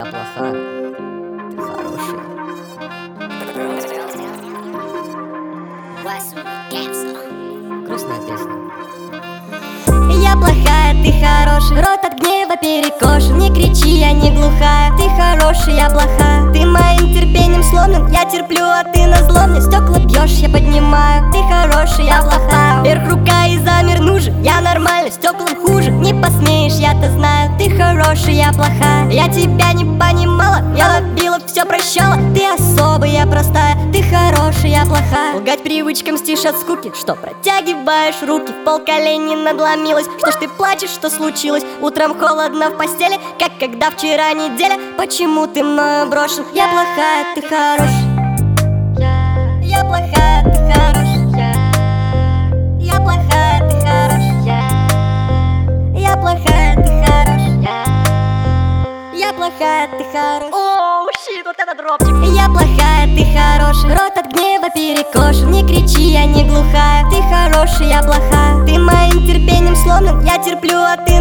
я плохая, ты хорошая. Грустная песня. Я плохая, ты хороший, рот от гнева перекошен. Не кричи, я не глухая, ты хороший, я плохая. Ты моим терпением сломлен, я терплю, а ты назло мне. Стекла бьешь, я поднимаю, ты хороший, я плохая. Вверх рука и замер нужен, я нормальный, стеклам хуже. Не посмеешь, я-то знаю, ты хороший, я плохая. Я тебя не понимала, я ловила, все прощала. Ты особая, я простая, ты хороший, я плохая. Лгать привычкам стишь от скуки, что протягиваешь руки. В пол колени надломилась, что ж ты плачешь, что случилось? Утром холодно в постели, как когда вчера неделя. Почему ты мною брошен? Я плохая, ты хороший. Я плохая, ты хороший. Я плохая, ты хороший. Я плохая, ты хороший. Я плохая, ты хороший. Оу, щит, вот это дропчик. Я плохая, ты хороший, рот от гнева перекошен. Не кричи, я не глухая, ты хороший, я плохая. Ты моим терпением сломлен, я терплю, а ты